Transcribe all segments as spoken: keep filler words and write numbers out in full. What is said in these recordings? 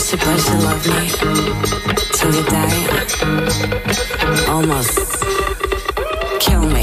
supposed to love me till you die? Almost kill me.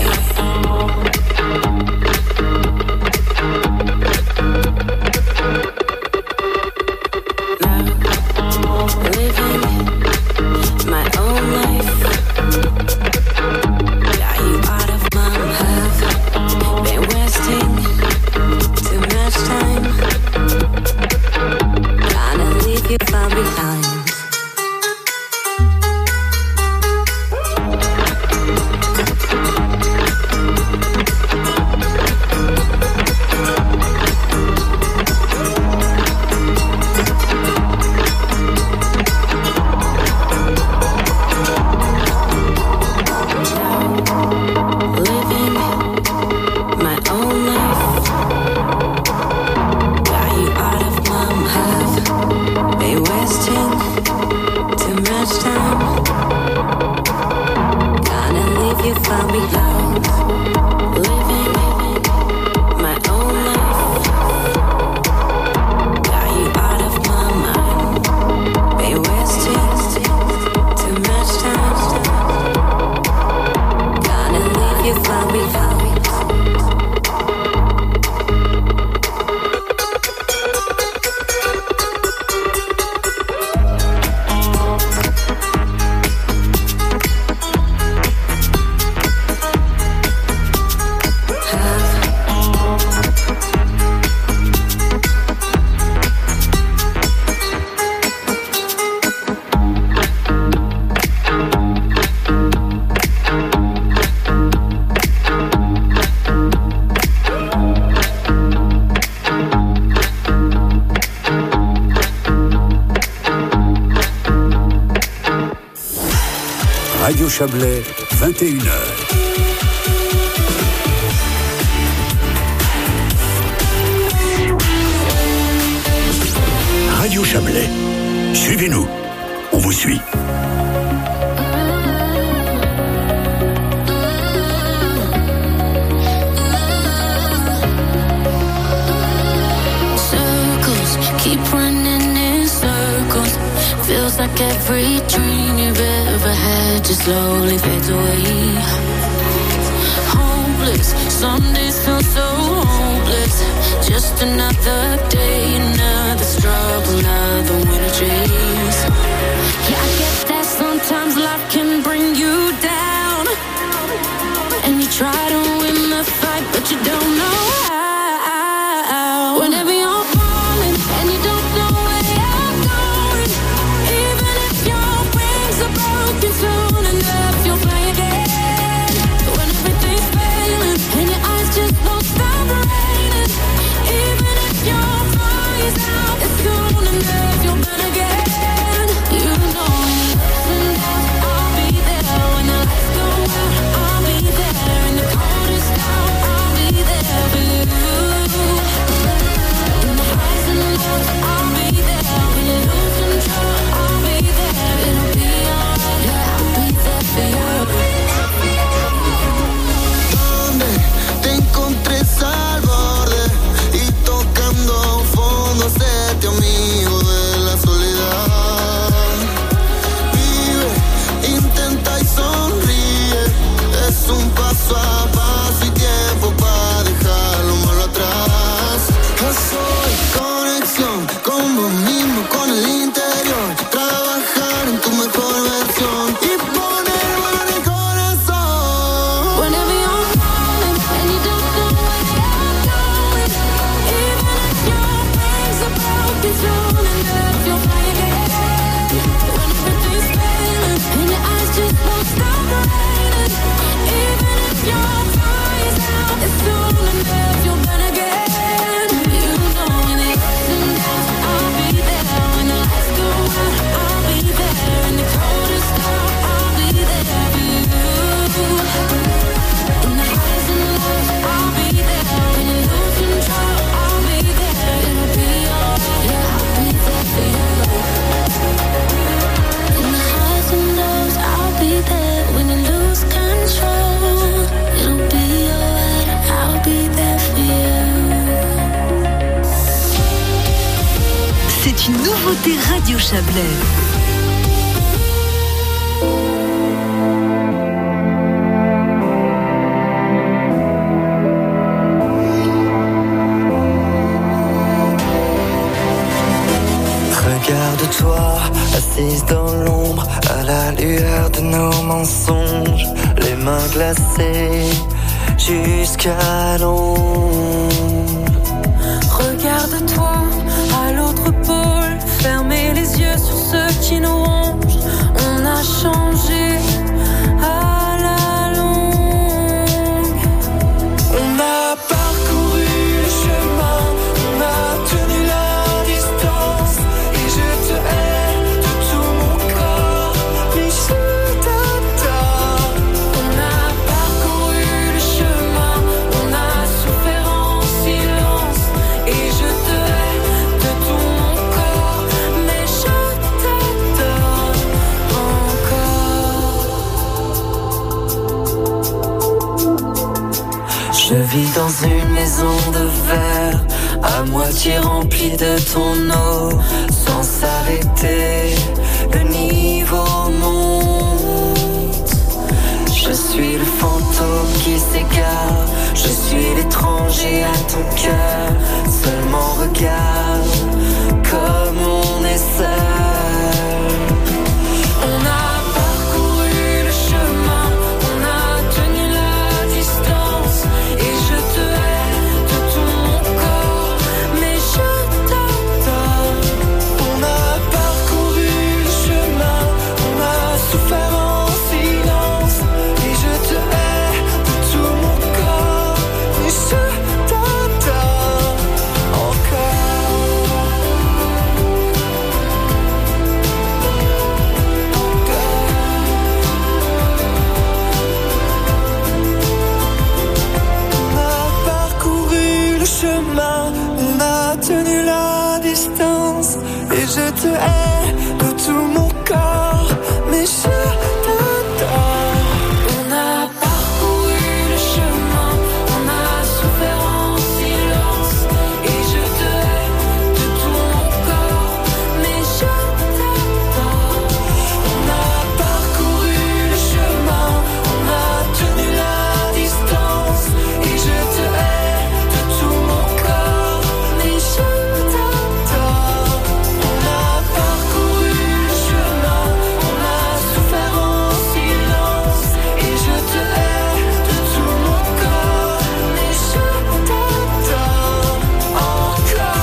Radio Chablais, vingt et une heures. Radio Chablais, suivez-nous, on vous suit. Circles, keep running in circles. Feels like every dream you've ever had just slowly fades away. Hopeless, some days feel so hopeless. Just another day, another struggle, another winter chase. Yeah, I get that sometimes life can bring you down, and you try to win the fight, but you don't know how. Whenever you're falling and you don't know where you're going, even if your wings are broken, soon enough you'll fly again. When everything's failing and your eyes just won't stop raining, even if your fire's out, it's soon enough you'll burn Nouveauté Radio Chablais. Regarde-toi, assise dans l'ombre, à la lueur de nos mensonges, les mains glacées jusqu'à l'ombre. Regarde-toi à l'autre pôle, fermez les yeux sur ceux qui nous rongent. On a changé à la longue. On a parcouru le chemin, on a tenu la distance, et je te hais de tout mon corps, mais je t'adore. On a parcouru le chemin, on a souffert en silence, et je te hais de tout mon corps, mais je t'adore encore. Je vis dans une maison de verre, à moitié remplie de ton eau, sans s'arrêter, le niveau monte. Je suis le fantôme qui s'égare, je suis l'étranger à ton cœur. Seulement regarde comme on est seul. On a parcouru le chemin, on a tenu la distance, et je te hais de tout mon corps, mais je t'adore. On a parcouru le chemin, on a souffert en silence, et je te hais de tout mon corps, mais je t'adore encore. On a parcouru le chemin, on a tenu la distance, et je te hais de tout mon corps, mais je t'adore. On a parcouru le chemin, on a souffert en silence, et je te hais de tout mon corps, mais je t'adore. On a parcouru le chemin, on a tenu la distance, et je te hais de tout mon corps, mais je t'adore. On a parcouru le chemin, on a souffert en silence, et je te hais de tout mon corps, mais je t'adore encore,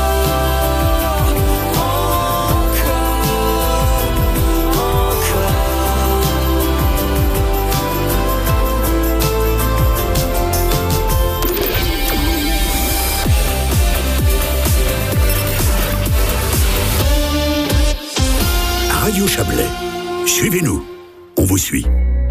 Radio Chablais. Suivez-nous. On vous suit.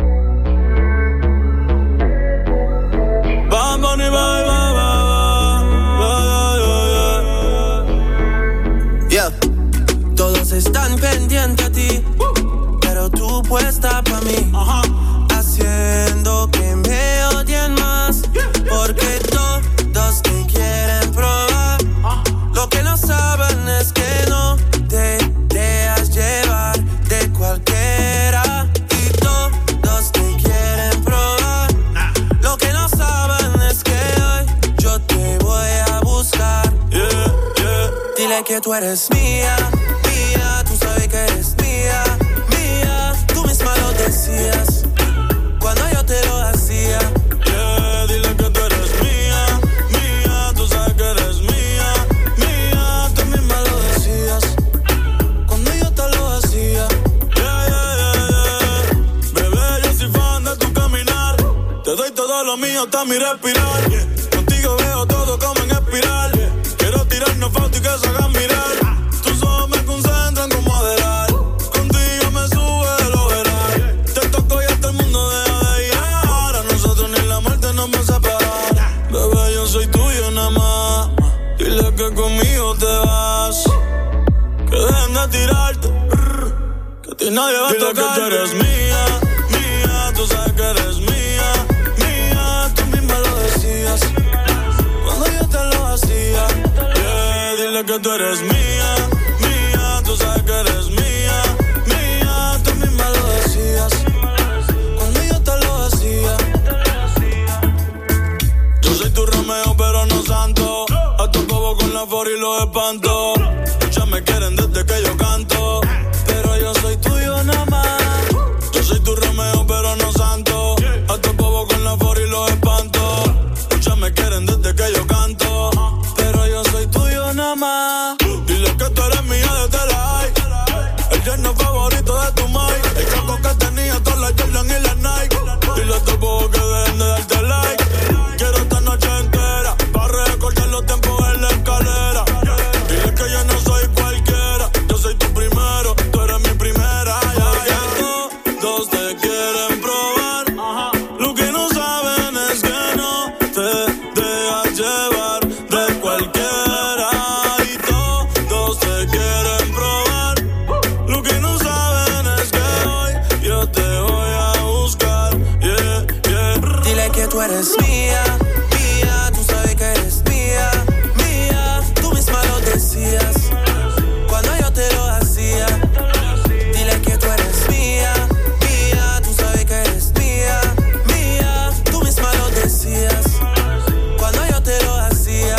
Yeah. Todos están pendientes a ti, pero tú puesta pa' mí, haciendo que me odien más, porque todos te quieren probar. Lo que no saben es que no te dejas llevar de cualquiera, y todos te quieren probar. Lo que no saben es que hoy yo te voy a buscar. Yeah, yeah. Dile que tú eres mía, mía, tú sabes que eres mía, mía. Tú misma lo decías cuando yo te lo hacía. Yeah, dile que tú eres mía, mía, tú sabes que eres mía, mía. Tú misma lo decías cuando yo te lo hacía. Yeah, yeah, yeah, yeah. Bebé, yo soy fan de tu caminar, te doy todo lo mío hasta mi respirar. Contigo veo todo como en espiral. Quiero tirarnos fotos y que se hagan mirar. Tus ojos me concentran como adelar. Contigo me sube el overall. Te toco y hasta el mundo deja de ir. Ahora nosotros ni la muerte nos va a separar. Bebé, yo soy tuyo nada más. Dile que conmigo te vas, que dejen de tirarte, que a ti nadie va a tocar. Dile que tú eres mía, mía, tú sabes que eres mía, mía. Tú misma lo decías cuando yo te lo hacía. Yeah, dile que tú eres mía, mía, espanto. Muchas me quieren desde que yo canto, pero yo soy tuyo nada más. Yo soy tu Romeo, pero no santo. A tu bobo con la for y los espanto. Muchas me quieren desde que yo canto, pero yo soy tuyo nada más. Dile que tú eres mía desde la high. El yerno favorito de tu Mike. El caco que tenía todas las Jordan y las Nike. Dile a tu bobo que dejen de darte like. Quiero esta noche entera pa' recordar los tiempos en la escalera. Dile que yo no soy cualquiera. Yo soy tu primero, tú eres mi primera. Porque todos te quieren probar. Lo que no saben es que no te dejas llevar de cualquiera. Y todos te quieren probar. Lo que no saben es que hoy yo te voy a buscar. Yeah, yeah. Dile que tú eres mía, mía, tú sabes que eres mía, mía, tú misma lo decías cuando yo te lo hacía. Dile que tú eres mía, mía, tú sabes que eres mía, mía, tú misma lo decías cuando yo te lo hacía.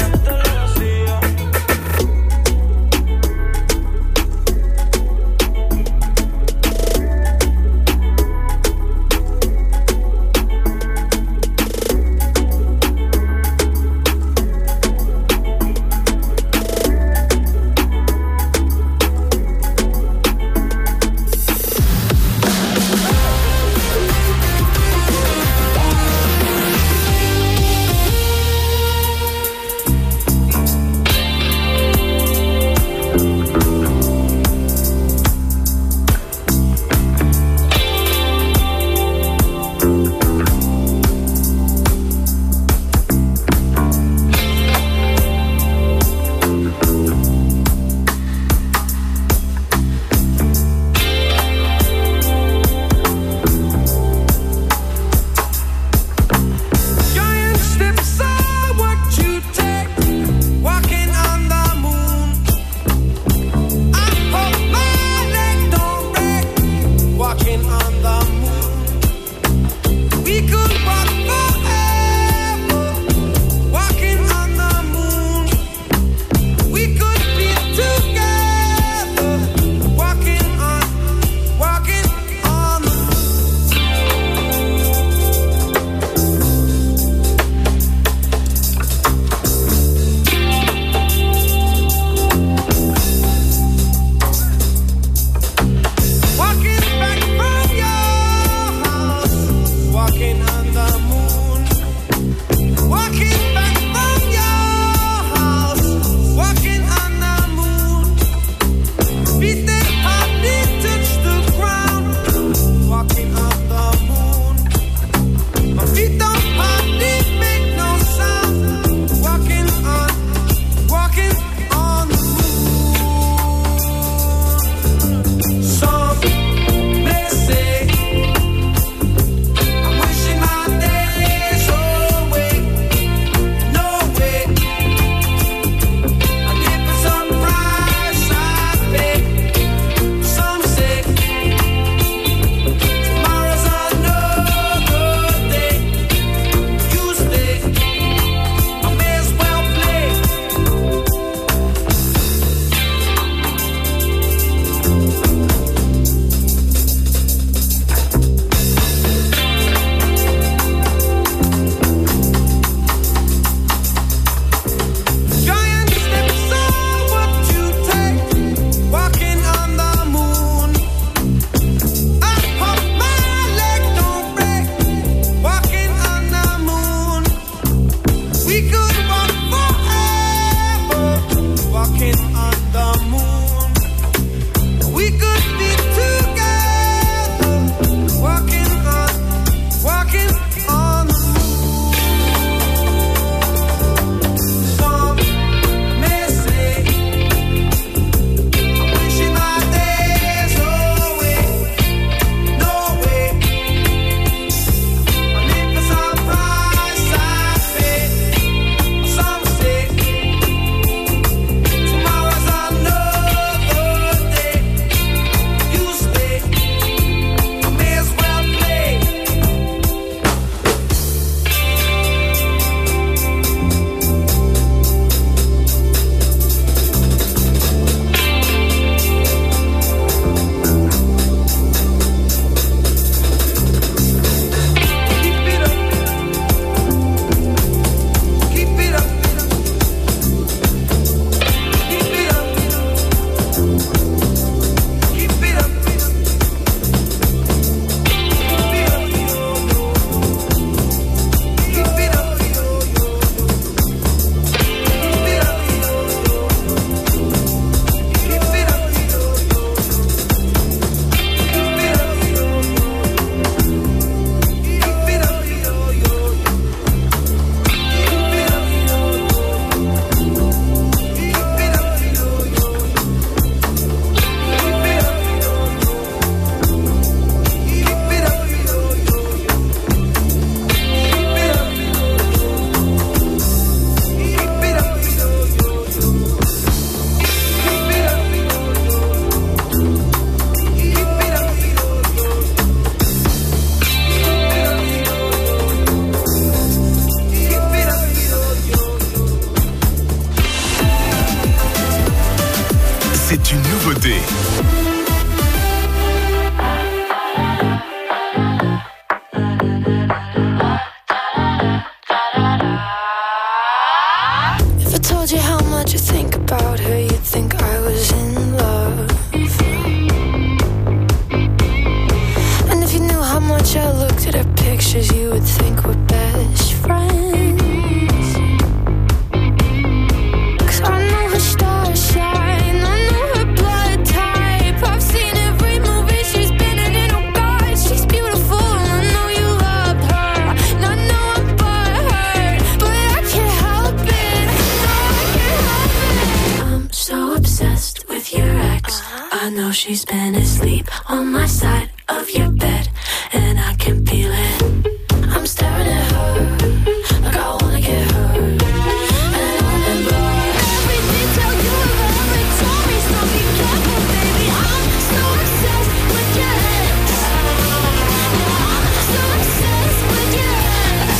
she's been asleep on my side of your bed, and I can feel it. I'm staring at her like I wanna get hurt, and I remember every detail you ever told me. So be careful, baby. I'm so obsessed with your ex. I'm so obsessed with your ex.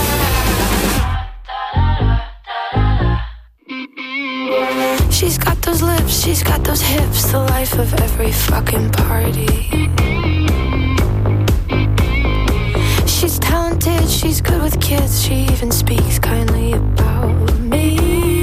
She's got those lips, she's got those hips, the life of every fucking party. She's talented, she's good with kids, she even speaks kindly about me.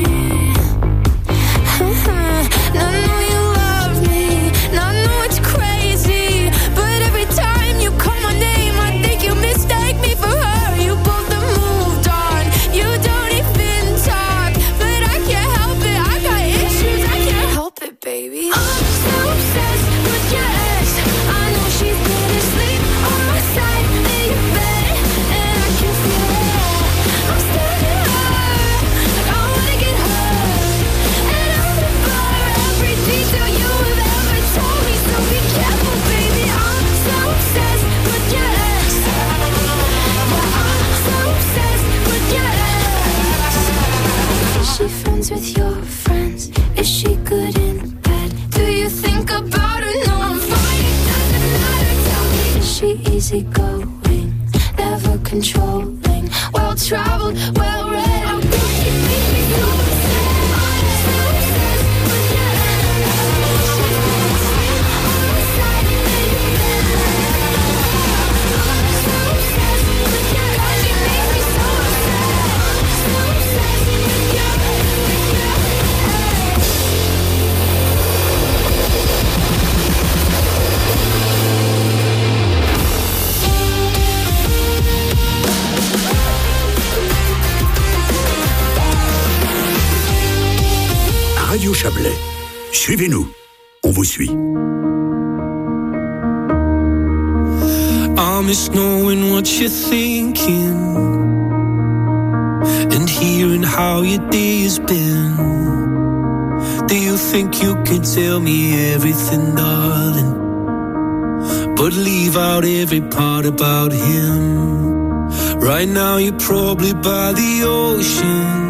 And I know you love me, and I know it's crazy, but every time you call my name, I think you mistake me for her. You both have moved on, you don't even talk, but I can't help it, I got issues, I can't help it, baby. I'm so obsessed with your ex. I know she's been asleep on my side of your bed, and I can feel it. I'm staring at her like I wanna get hurt, and I remember every detail you have ever told me. So be careful, baby. I'm so obsessed with your ex. Yeah, I'm so obsessed with your ex. Is she friends with your friends? Is she good in bed? Do you think about her? No, I'm fine, it doesn't matter, tell me. Is she easygoing, never controlling, well-traveled, well-read? How could she make me so upset? I'm so obsessed with your ex. She's been asleep on my side of your bed. I'm so obsessed with your ex. She makes me so upset. I'm so obsessed with your ex, with your ex. Radio Chablais. Suivez-nous. On vous suit. I miss knowing what you're thinking and hearing how your day has been. Do you think you can tell me everything, darling, but leave out every part about him? Right now you're probably by the ocean,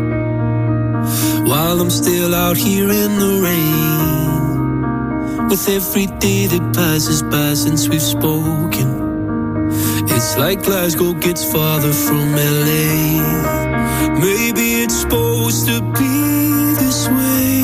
while I'm still out here in the rain. With every day that passes by since we've spoken, it's like Glasgow gets farther from L A. Maybe it's supposed to be this way,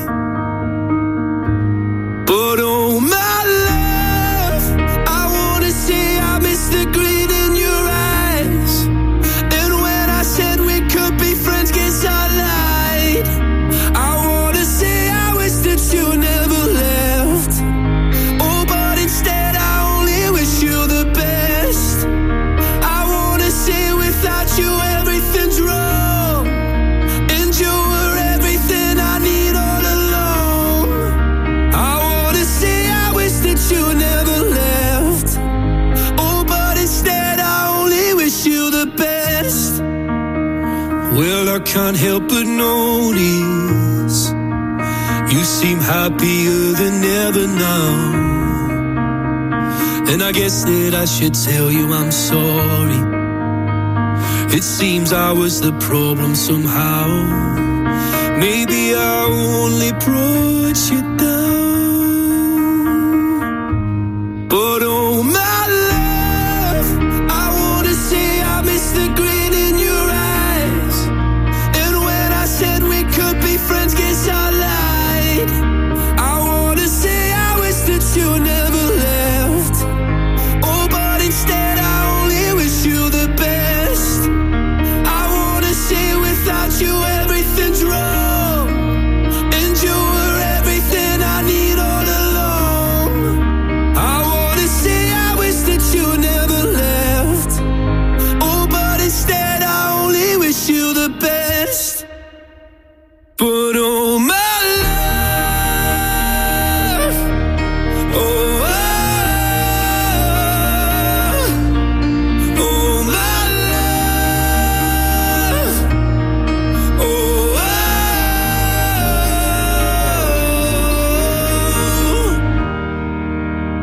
but oh my love, I wanna say I miss the grin in your eyes. And when I said we could be friends, guess I lied. I wanna say I wish that you never left. Oh, but instead I only wish you the best. I wanna say without you everything's wrong, and you were everything I need all along. I wanna say I wish that you never left. Oh, but instead I only wish you the best. Well, I can't help but notice you seem happier than ever now, and I guess that I should tell you I'm sorry. It seems I was the problem somehow. Maybe I only brought you down, but oh my love, I wanna say I miss the grin in your eyes. And when I said we could be friends, guess I lied. I wanna say I wish that you never left. Oh, but instead I only wish you the best. I wanna say without you everything's wrong, and you were everything I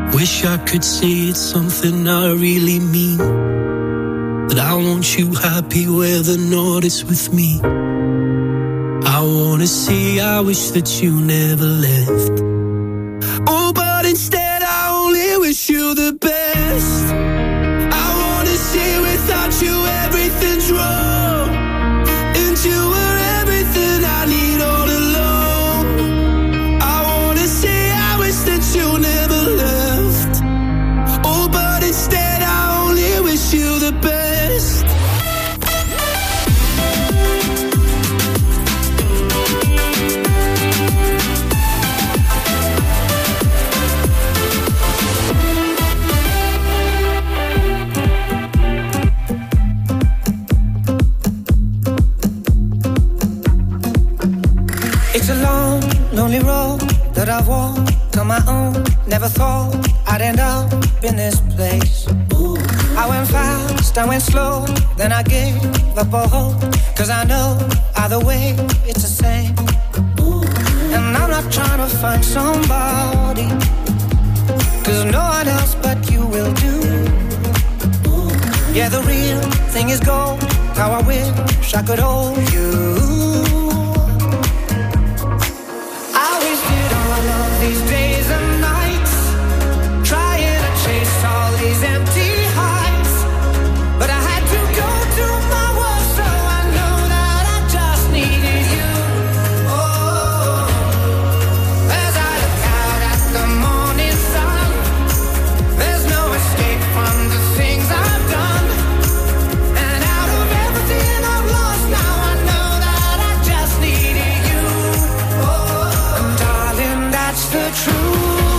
Wish I could say it's something I really mean, that I want you happy whether or not it's with me. I wanna say I wish that you never left. Oh, but instead I only wish you the best. I wanna say without you everything's wrong, and you were everything I need all along. I wanna say I wish that you never left. Oh, but instead I only wish you the best. It's a long, lonely road that I've walked on my own. Never thought I'd end up in this place. I went fast, I went slow, then I gave up all hope. Cause I know either way it's the same. And I'm not trying to find somebody, cause no one else but you will do. Yeah, the real thing is gold, how I wish I could hold you. These days and nights, trying to chase all these empty heights, but I had to go to my worst, so I know that I just needed you. Oh, as I look out at the morning sun, there's no escape from the things I've done, and out of everything I've lost, now I know that I just needed you. Oh, and darling, that's the truth.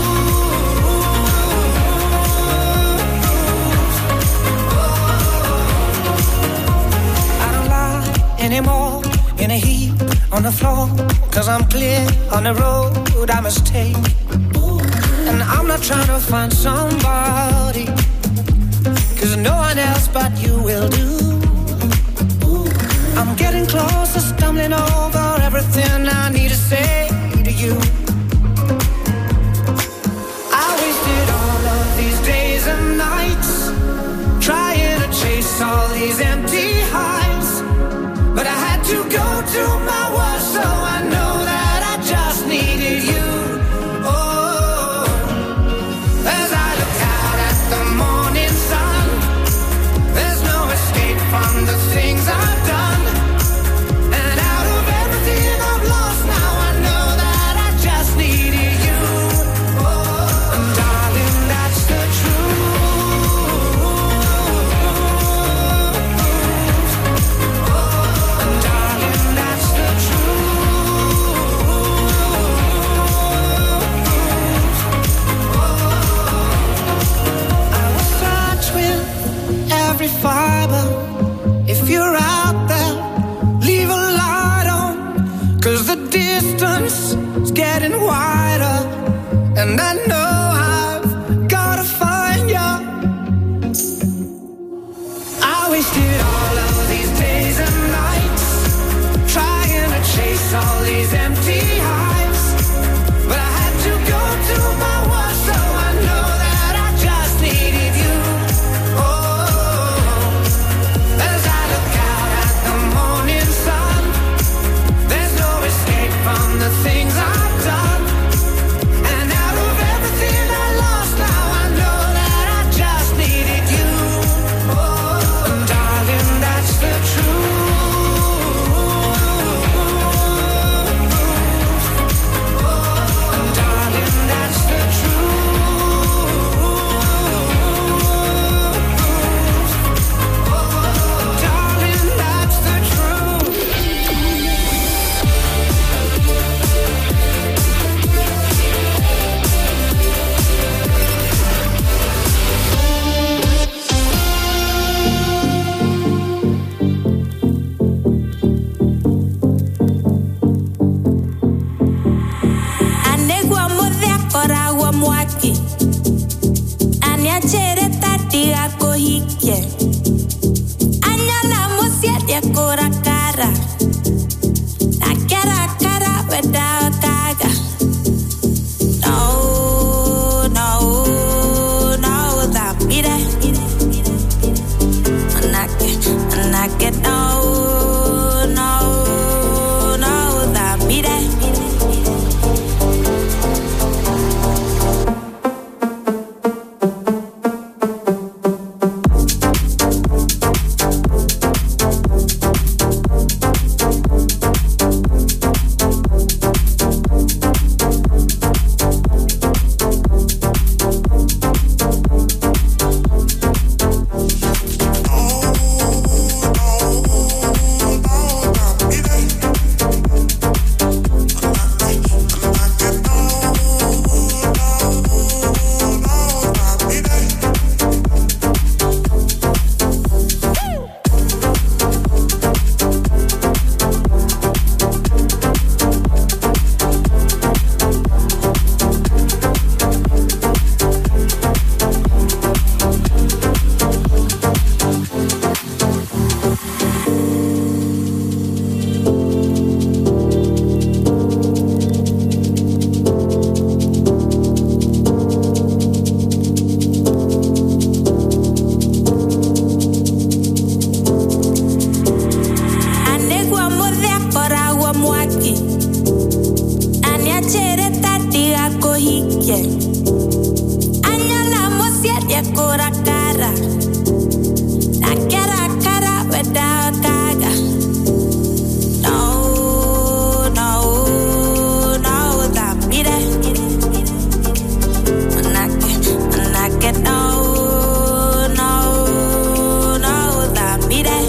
I don't lie anymore in a heap on the floor, cause I'm clear on the road I must take. And I'm not trying to find somebody, cause no one else but you will do. I'm getting closer, stumbling over everything I need to say to you. These days and nights, trying to chase all these empty heights, but I had to go to my worst, so I know that I just needed you. Oh, as I look out at the morning sun, there's no escape from the things I've done, and out of everything I've lost, now I know that I just cura cara. I get a cara without gaga. No, no, no, that beat it. When I get, when I get no, no, no, that beat it.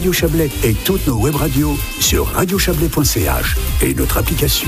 Radio Chablais et toutes nos web radios sur radio chablais point c h et notre application.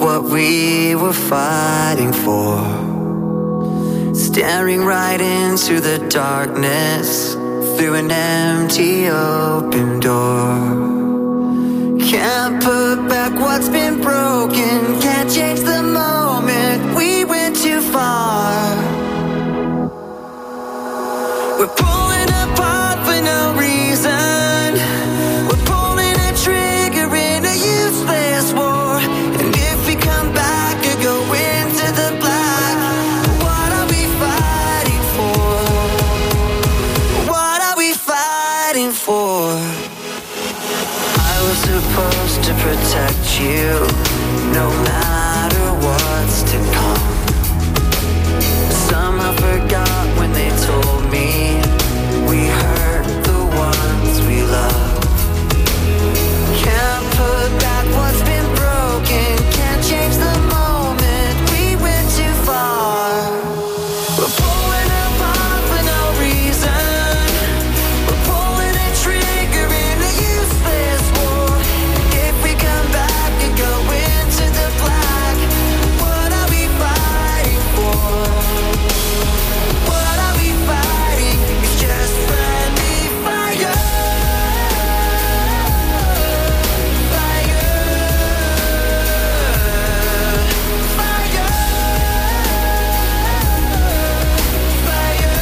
what we were fighting for. Staring right into the darkness through an empty open door. Can't put back what's been broken, can't change the moment we went too far. We're pulling apart for no reason. We're pulling a trigger in a useless war. And if we come back or go into the black, what are we fighting for? What are we fighting for? I was supposed to protect you, no matter what's to come. Somehow forgot when they told me we hurt the ones we love. Can't put back what's been broken, can't change the moment we went too far. We're pulling apart for no reason. We're pulling a trigger in a useless war. If we come back and go into the black, what are we fighting for? What are we fighting? It's just friendly fire. Fire. Fire. Fire.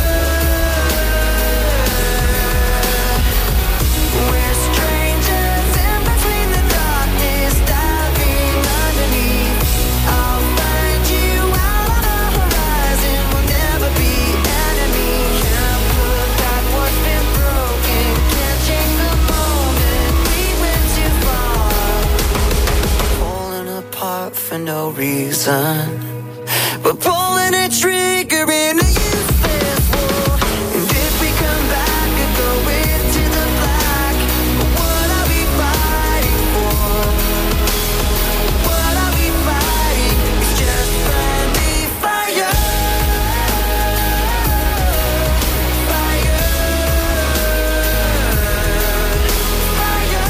We're strangers in between the darkness, diving underneath. I'll find you out on the horizon. We'll never be enemies. Can't put back what's been broken, can't change the moment we went too far. Pulling apart for no reason. We're pulling a trigger in a useless war. And if we come back and go into the black, what are we fighting for? What are we fighting? It's just friendly fire. Fire. Fire.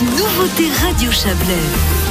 une nouveauté Radio Chablais.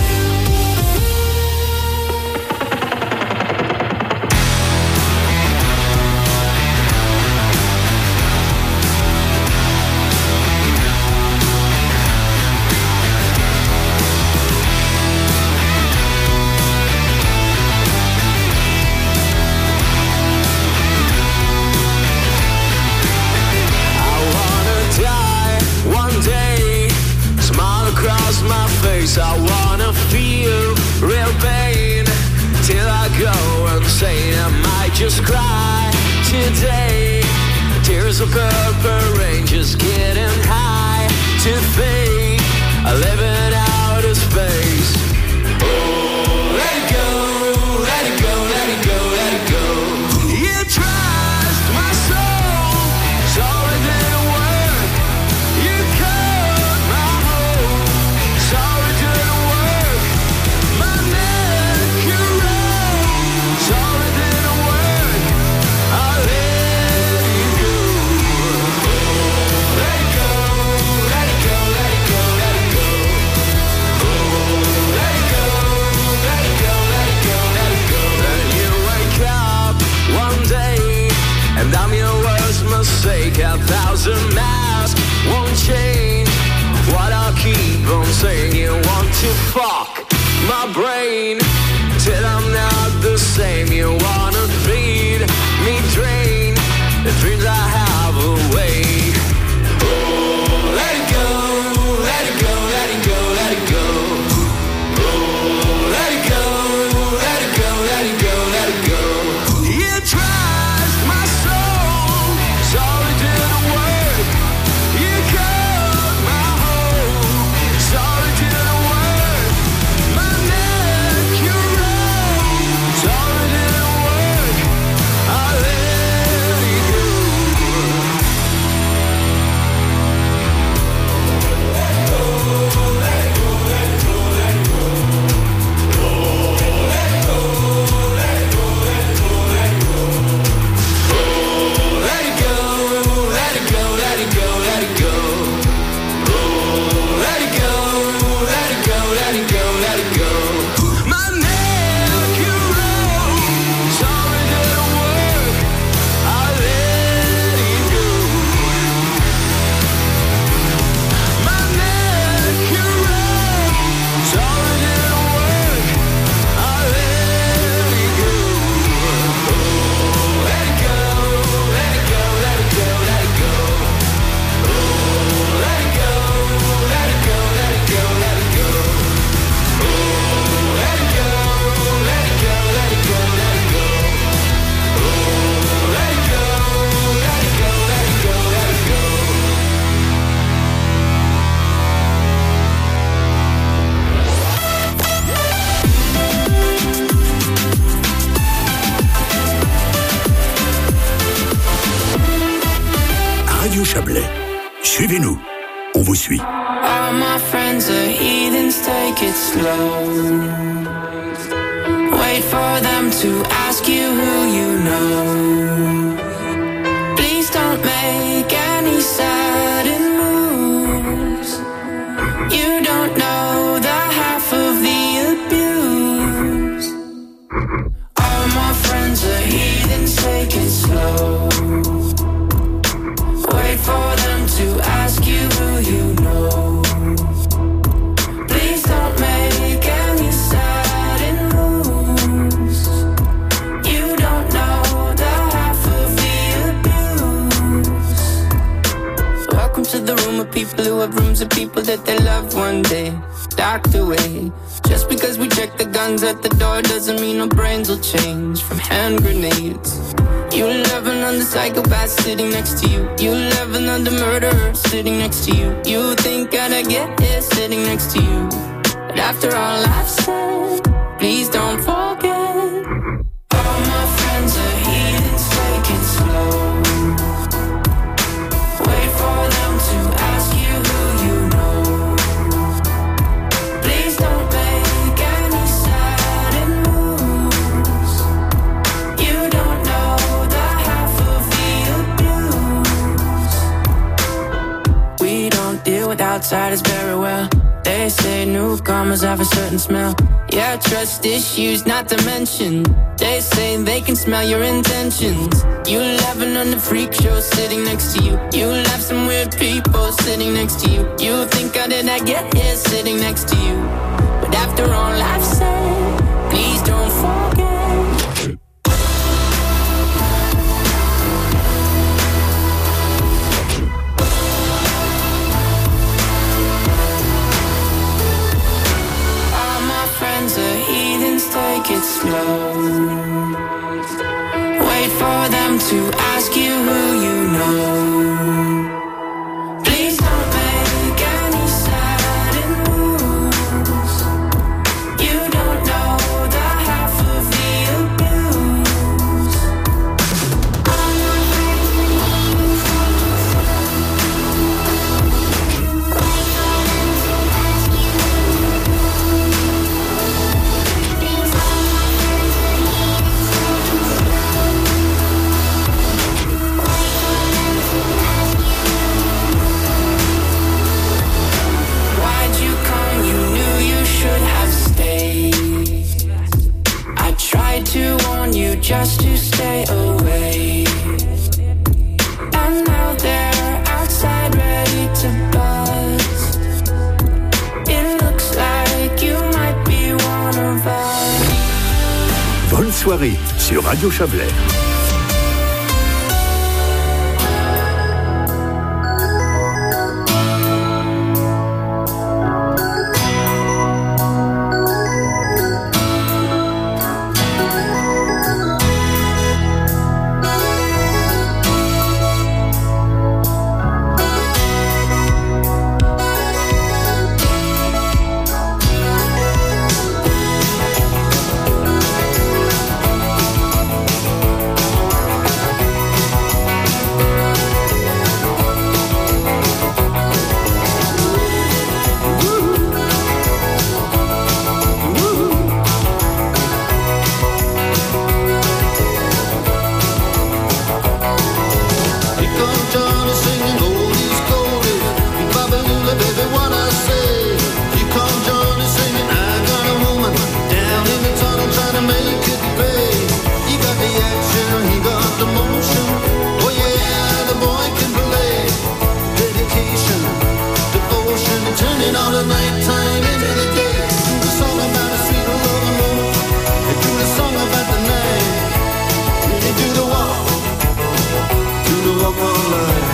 I wanna feel real pain till I go insane. I might just cry today. Tears of purple rain, just getting high to fade. I live in outer space. Oh, let it go, let it go, let it go, let it go. You trust my soul, so it didn't work. You cut my hope, so it didn't work. My neck you wrote, so it didn't work. I let you go. Let it go, let it go, let it go, let it go. Oh, let it go, let it go, let it go, let it go. Then you wake up one day, and I'm your worst mistake. A thousand masks won't change what I'll keep on saying. You want to fuck my brain till I'm not the same. You wanna feed me, drain the dreams I have away. Oh, let it go, let it go, let it go, let it go. Oh, let it go, let it go, let it go, let it go. You trust my soul, so it didn't work. You cut my hope, so it didn't work. My neck you wrote, so it didn't work. I let it go. Let it go, let it go, let it go, let it go. Oh, let it go, let it go, let it go, let it go. My neck you wrote, so it didn't work. I let it go. My neck you wrote, so it didn't work. I let it go. Oh, let it go, let it go, let it go, let it go. Oh, let it go, let it go, let it go, let it go. Oh, let it go, let it go, let it go, let it go. Oh, let it go, let it go, let it go, let it go. Radio Chablais. Suivez-nous. On vous suit. All my friends are heathens, take it slow. Wait for them to ask you who you know. Please don't make any sudden moves. You don't know the half of the abuse. All my friends are heathens, take it slow. Wait for them to ask you who you know. Please don't make any sudden moves. You don't know the half of the abuse. Welcome to the room of people who have rooms of people that they love one day docked away. Just because we check the guns at the door doesn't mean our brains will change from hand grenades. You love another psychopath sitting next to you. You love another murderer sitting next to you. You think I'd get here sitting next to you. But after all I've said, please don't forget. All my friends are heathens, take it slow. Wait for them to ask you who you know. Please don't make any sudden moves. You don't know the half of the abuse. We don't deal with outsiders very well. say newcomers have a certain smell. Yeah, trust issues not to mention. They say they can smell your intentions. You laughing on the freak show sitting next to you. You laugh some weird people sitting next to you. You think how did I get here sitting next to you? But after all I've said, please don't forget. Take it slow. Wait for them to ask you who you know. Please don't make any sudden moves. You don't know the half of the abuse. I'm not ready. Wait for them to ask you. To warn you just to stay away. And now they're outside ready to buzz. It looks like you might be one of us. Bonne soirée sur Radio Chablais. Walk on life.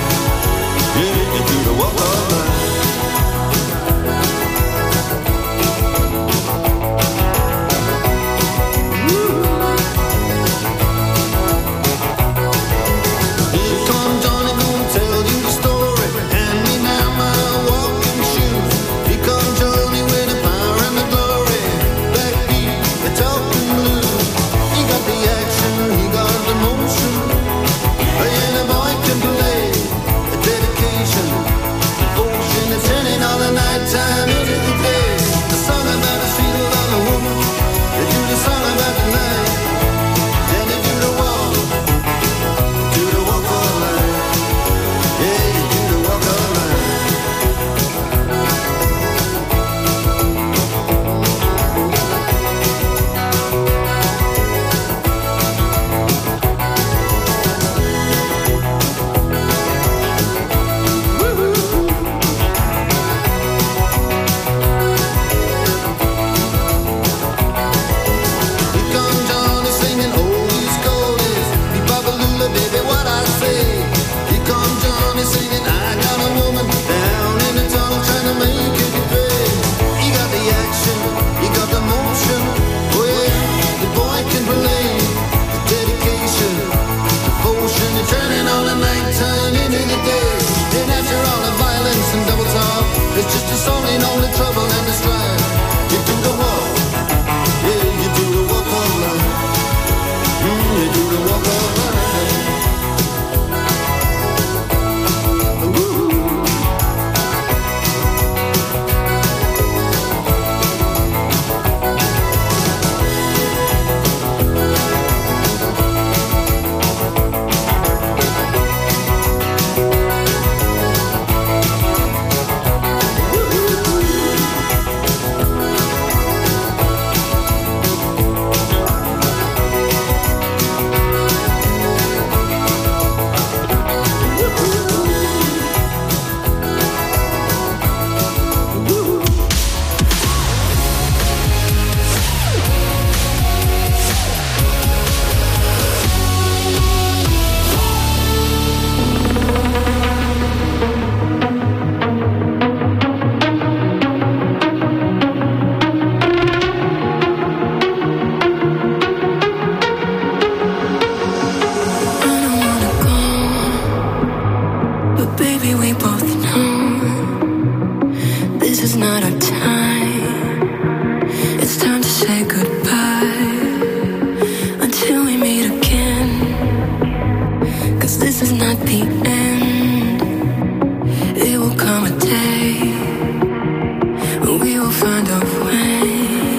not the end. There will come a day when we will find a way.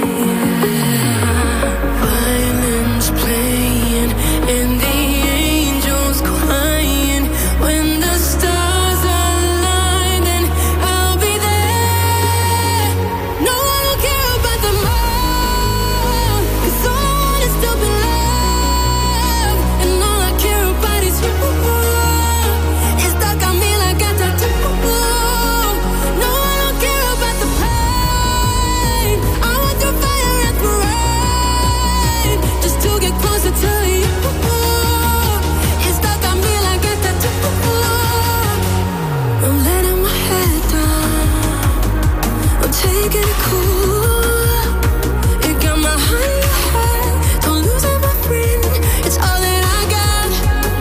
Violins playing and the angels crying. When the stars align, then I'll be there. No, I don't care about the moon, 'cause all I want is to be loved, and all I care about is you. It's stuck on me like a tattoo. No, I don't care about the pain. I want the fire and the rain, just to get closer to you. It's stuck on me like a tattoo. I'm letting my head down, I'm taking it cool. You got my heart in your head, don't lose it, my friend. It's all that I got.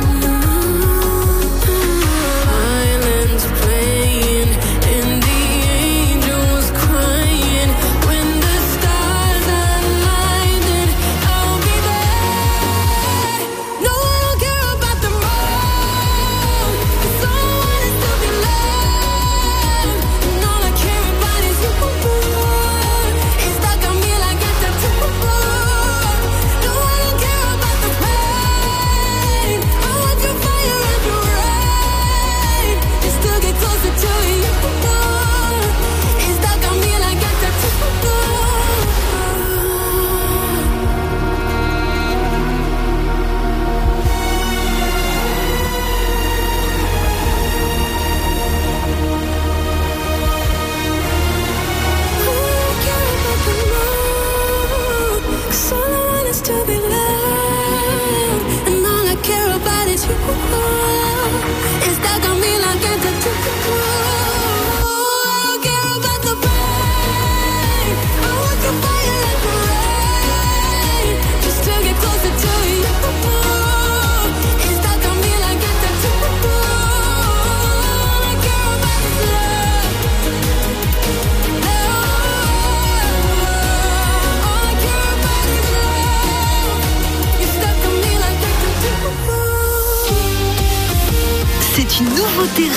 Violins playing and the angels crying. When the stars align, then I'll be there. No, I don't care about the moon, 'cause all I want is to be loved, and all I care about is you. It's stuck on me like a tattoo. No, I don't care about the pain. I want your fire and your rain, just to get closer to you. It's stuck on me like a tattoo. Cause all I want is to be loved, and all I care about is you. It's stuck on me like a tattoo. I don't care about the pain. I want the fire and the rain, just to get closer to you. It's stuck on me like a tattoo. All I care about is love. All I care about is love. It's stuck on me like a tattoo. C'est une nouveauté